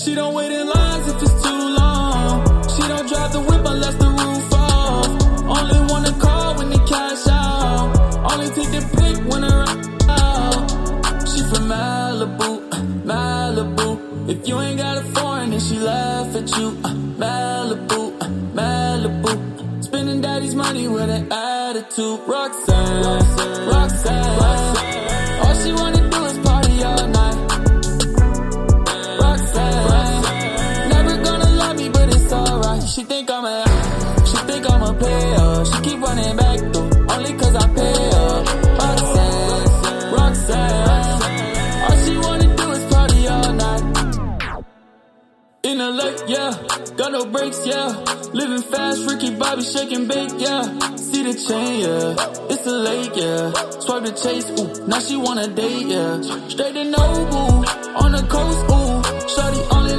She don't wait in lines if it's too long. She don't drive the whip unless the roof off. Only wanna call when they cash out. Only take the pic when they're out. She from Malibu, Malibu. If you ain't got a foreign, then she laugh at you. Malibu, Malibu. Spending daddy's money with an attitude. Roxanne, Roxanne. All she wanna do is party all night. She think I'm a player. She keep running back though, only cause I pay her. Roxanne, Roxanne. All she wanna do is party all night. In the lake, yeah, got no brakes, yeah. Living fast, Ricky Bobby shaking bake, yeah. See the chain, yeah, it's a lake, yeah. Swipe the chase, ooh, now she wanna date, yeah. Straight to Noble, on the coast, ooh. Shorty